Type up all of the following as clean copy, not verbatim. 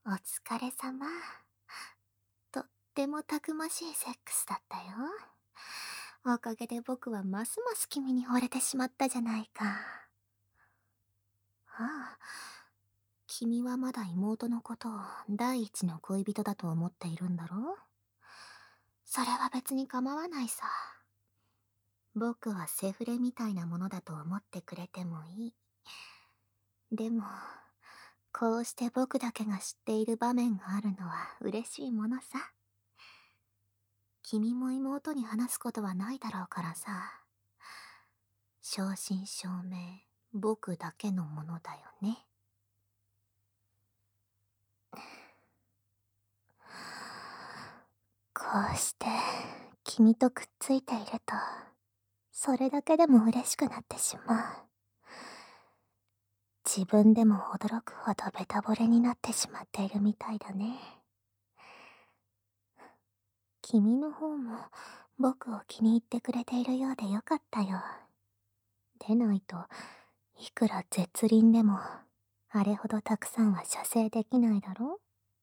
お疲れ様。とってもたくましいセックスだったよ。おかげで僕はますます君に惚れてしまったじゃないか。ああ、君はまだ妹のことを第一の恋人だと思っているんだろう？それは別に構わないさ。僕はセフレみたいなものだと思ってくれてもいい。でも、こうして僕だけが知っている場面があるのは嬉しいものさ。君も妹に話すことはないだろうからさ。正真正銘、僕だけのものだよね。こうして、君とくっついていると、それだけでも嬉しくなってしまう。自分でも驚くほどベタ惚れになってしまっているみたいだね。君の方も僕を気に入ってくれているようでよかったよ。でないと、いくら絶倫でも、あれほどたくさんは射精できないだろ？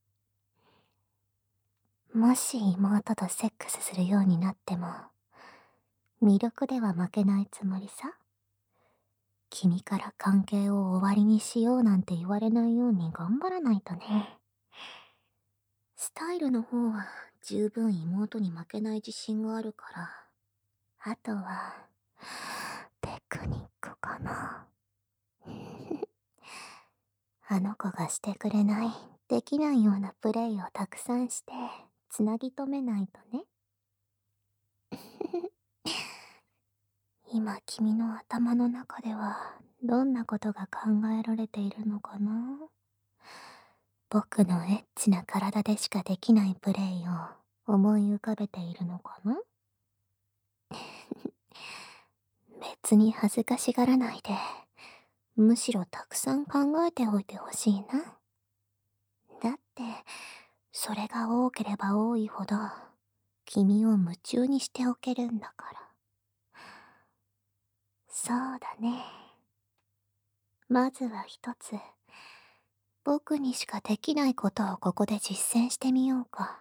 もし妹とセックスするようになっても、魅力では負けないつもりさ。君から関係を終わりにしようなんて言われないように頑張らないとね。スタイルの方は十分妹に負けない自信があるから、あとは、テクニックかな。あの子がしてくれない、できないようなプレイをたくさんして、つなぎ止めないとね。今君の頭の中ではどんなことが考えられているのかな？僕のエッチな体でしかできないプレイを思い浮かべているのかな？別に恥ずかしがらないで、むしろたくさん考えておいてほしいな。だって、それが多ければ多いほど、君を夢中にしておけるんだから。そうだね。まずは一つ、僕にしかできないことをここで実践してみようか。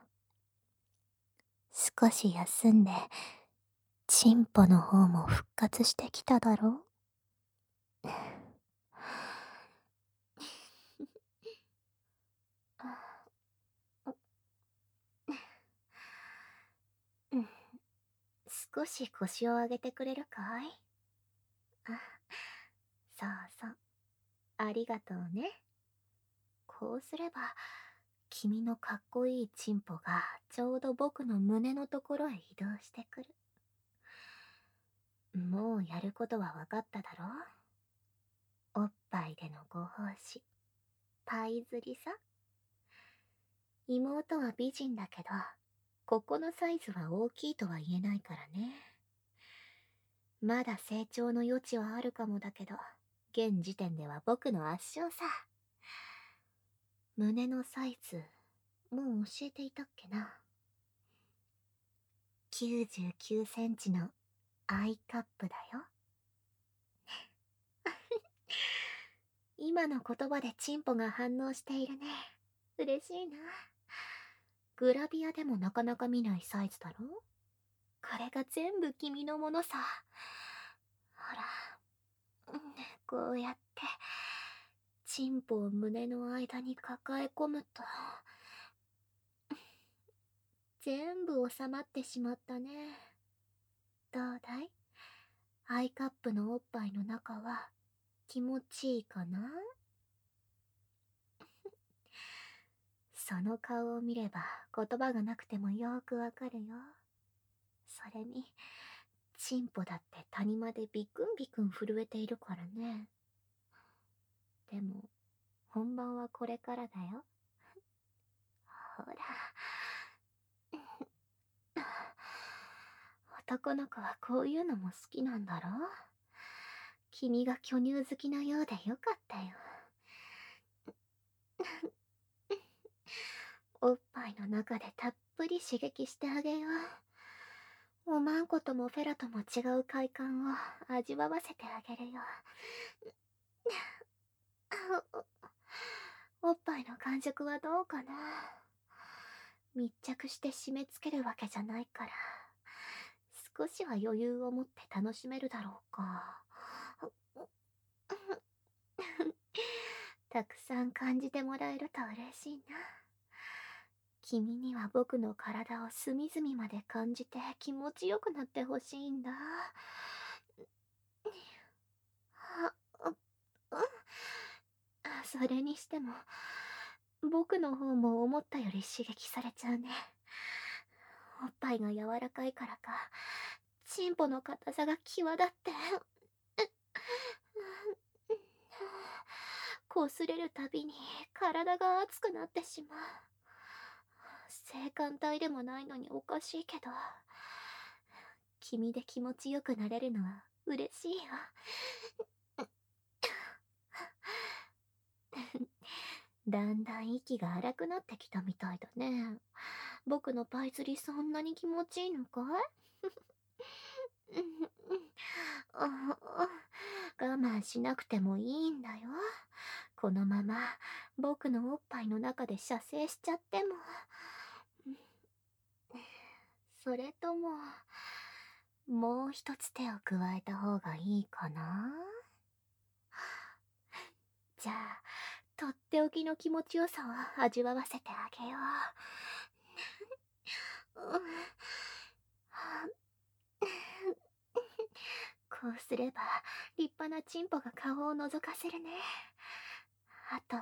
少し休んで、チンポの方も復活してきただろ？うん、少し腰を上げてくれるかい？あ、そうそう。ありがとうね。こうすれば、君のかっこいいチンポがちょうど僕の胸のところへ移動してくる。もうやることは分かっただろ？おっぱいでのご奉仕、パイ釣りさ。妹は美人だけど、ここのサイズは大きいとは言えないからね。まだ成長の余地はあるかもだけど、現時点では僕の圧勝さ。胸のサイズ、もう教えていたっけな。99センチのアイカップだよ。今の言葉でチンポが反応しているね。嬉しいな。グラビアでもなかなか見ないサイズだろ？これが全部君のものさ。ほら、こうやって、チンポを胸の間に抱え込むと、全部収まってしまったね。どうだい？アイカップのおっぱいの中は気持ちいいかな？その顔を見れば言葉がなくてもよーくわかるよ。それに、チンポだって谷間でビクンビクン震えているからね。でも、本番はこれからだよ。ほら。男の子はこういうのも好きなんだろ？君が巨乳好きなようでよかったよ。おっぱいの中でたっぷり刺激してあげよう。おまんこともフェラとも違う快感を味わわせてあげるよ。おっぱぱいの感触はどうかな。密着して締め付けるわけじゃないから、少しは余裕を持って楽しめるだろうか。たくさん感じてもらえると嬉しいな。君には僕の体を隅々まで感じて気持ちよくなってほしいんだ。それにしても、僕の方も思ったより刺激されちゃうね。おっぱいが柔らかいからか、チンポの硬さが際立って、擦れるたびに体が熱くなってしまう。性感帯でもないのにおかしいけど、君で気持ちよくなれるのは嬉しいよ。だんだん息が荒くなってきたみたいだね。僕のパイ釣りそんなに気持ちいいのかい？我慢しなくてもいいんだよ。このまま僕のおっぱいの中で射精しちゃっても。それとも、もう一つ手を加えた方がいいかな？じゃあ、とっておきの気持ちよさを味わわせてあげよう。こうすれば立派なチンポが顔を覗かせるね。あとは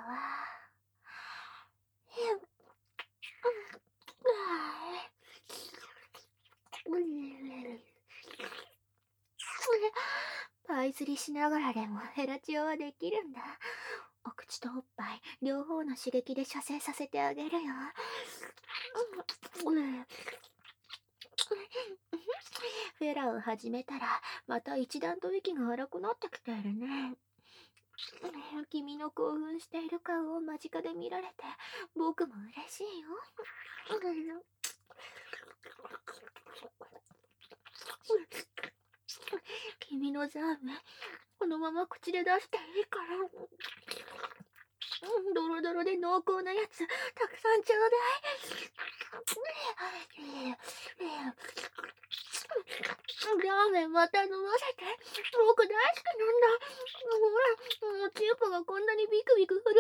パイ釣りしながらでもヘラチオはできるんだ。お口とおっぱい両方の刺激で射精させてあげるよ。フェラを始めたらまた一段と息が荒くなってきているね。君の興奮している顔を間近で見られて僕も嬉しいよ。君のザーメン、このまま口で出していいから。ドロドロで濃厚なやつ、たくさんちょうだい。ラーメンまた飲ませて。僕大好きなんだ。ほら、もうチンポがこんなにビクビク震えてる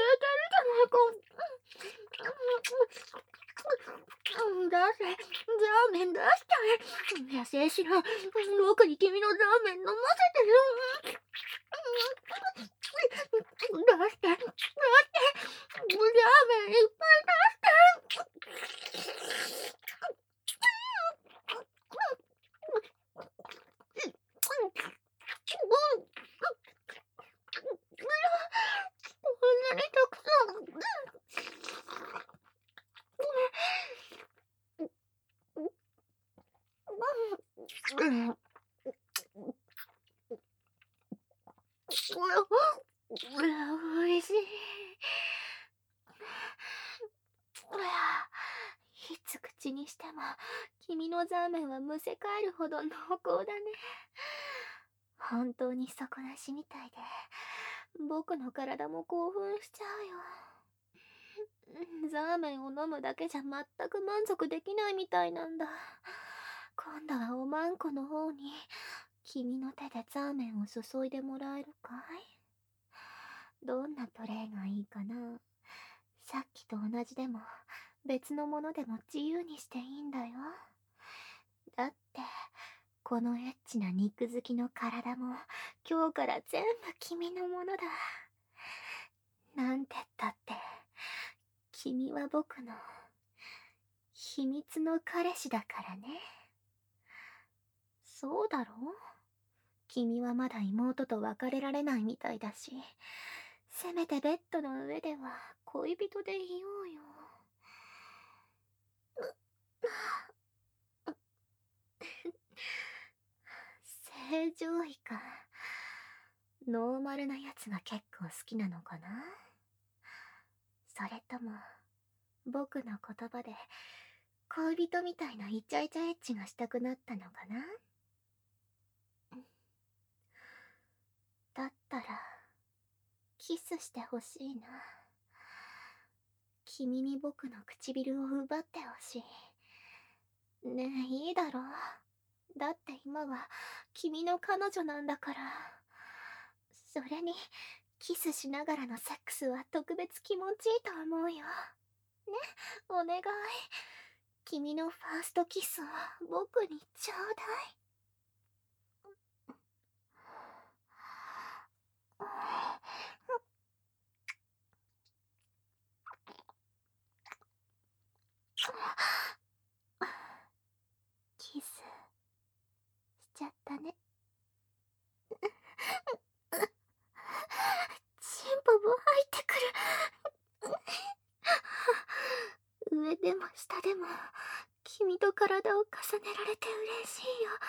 じゃないか。出せ、ザーメン出して。野生しろ。僕に君のザーメン飲ませてよ。出して、出して。ラーメンいっぱい出して。こんなにたくさん。おいしい。いつ口にしても君のザーメンはむせ返るほど濃厚だね。本当に底なしみたいで僕の体も興奮しちゃうよ。ザーメンを飲むだけじゃ全く満足できないみたいなんだ。今度はおまんこの方に君の手でザーメンを注いでもらえるかい？どんなプレイがいいかな？さっきと同じでも別のものでも自由にしていいんだよ。だってこのエッチな肉好きの体も今日から全部君のものだ。なんてったって君は僕の秘密の彼氏だからね。そうだろう？君はまだ妹と別れられないみたいだし、せめてベッドの上では恋人でいようよ。正常位か。ノーマルなやつが結構好きなのかな？それとも僕の言葉で恋人みたいなイチャイチャエッチがしたくなったのかな？だったらキスしてほしいな。 君に僕の唇を奪ってほしい。ねえ、いいだろう。だって今は君の彼女なんだから。それに、キスしながらのセックスは特別気持ちいいと思うよ。ね、お願い。君のファーストキスを僕にちょうだい。キスしちゃったね。チンポも入ってくる。上でも下でも君と体を重ねられて嬉し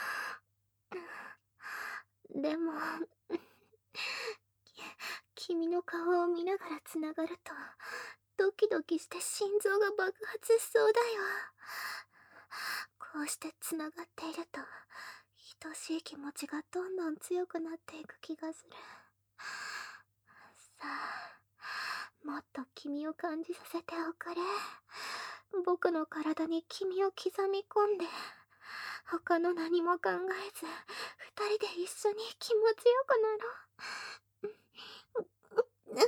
いよ。でも君の顔を見ながらつながるとドキドキして心臓が爆発しそうだよ。こうしてつながっていると愛しい気持ちがどんどん強くなっていく気がする。さあ、もっと君を感じさせておくれ。僕の体に君を刻み込んで、他の何も考えず二人で一緒に気持ちよくなろう。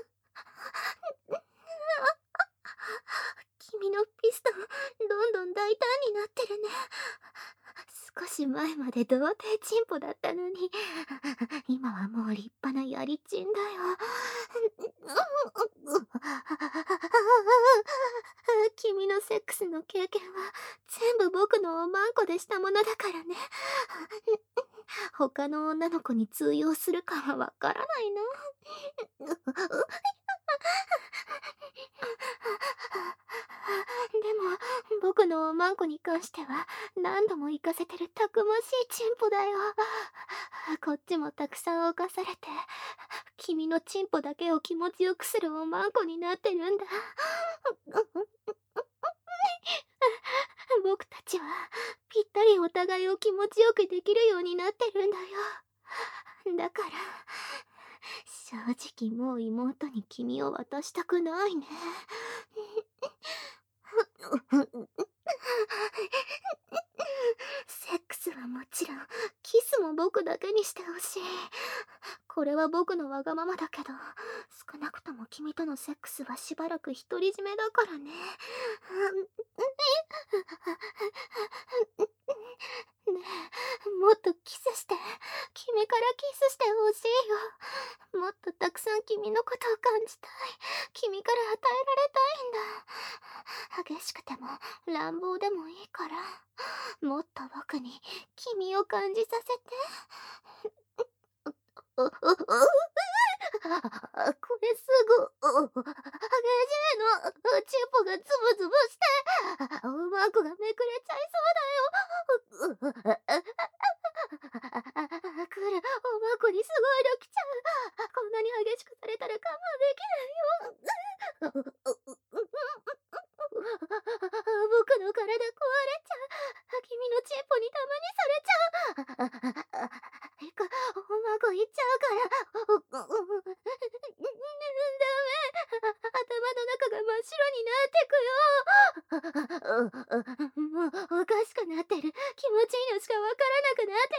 君のピストンどんどん大胆になってるね。少し前まで童貞チンポだったのに、今はもう立派なやりちんだよ。君のセックスの経験は全部僕のおまんこでしたものだからね。他の女の子に通用するかはわからないな。でも僕のおまんこに関しては何度も行かせてるたくましいチンポだよ。こっちもたくさん犯されて君のチンポだけを気持ちよくするおまんこになってるんだ。僕たちはぴったりお互いを気持ちよくできるようになってるんだよ。だから正直もう妹に君を渡したくないね。セックスはもちろんキスも僕だけにしてほしい。これは僕のわがままだけど、少なくとも君とのセックスはしばらく独り占めだからね。ねえ、もっとキスして、君からキスしてほしいよ。もっとたくさん君のことを感じたい。君から与えられたいんだ。激しくても乱暴でもいいから、もっと僕に君を感じさせて。これすぐ、激しいの。チンポがズブズブして、おまんこがめくれちゃいそうだよ。来る、おまんこにすごいの来ちゃう。こんなに激しくされたら我慢できないよ。僕の体壊れちゃう。君のチンポにたまにされちゃう。行く、おまんこ行っちゃうから。ダメ。頭の中が真っ白になってくよ。もうおかしくなってる。気持ちいいのしかわからなくなって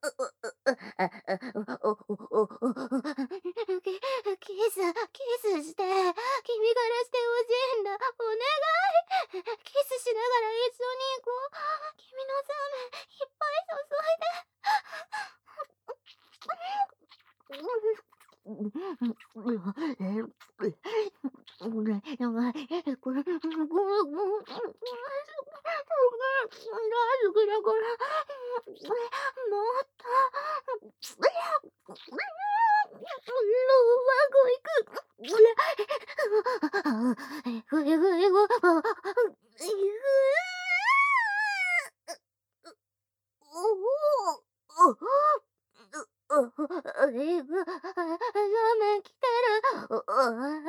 る。キスして。君からしてほしいんだ。お願い。キスしながら一緒に行こう。君のザーメンいっぱい注いで。ラーメン来てる。子宮いっぱいになっ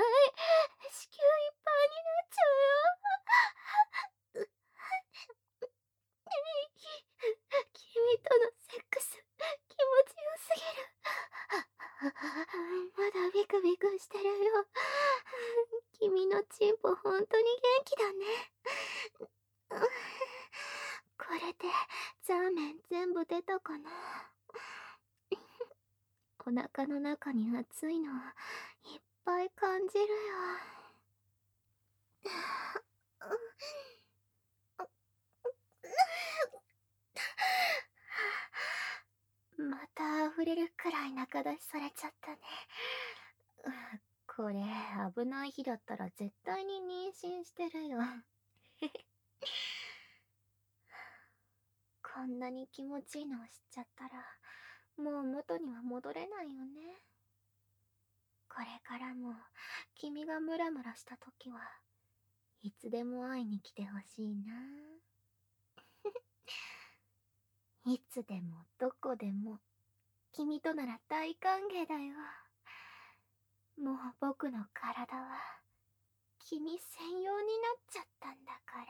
ちゃうよ。君とのセックス気持ちよすぎる。まだビクビクしてるよ。 チンポほんとに元気だね。うん、これでザーメン全部出たかな。お腹の中に熱いのいっぱい感じるよ。また溢れるくらい仲出しされちゃったね。これ危ない日だったら絶対に妊娠してるよ。こんなに気持ちいいのを知っちゃったらもう元には戻れないよね。これからも君がムラムラした時はいつでも会いに来てほしいな。いつでもどこでも君となら大歓迎だよ。もう僕の体は君専用になっちゃったんだから。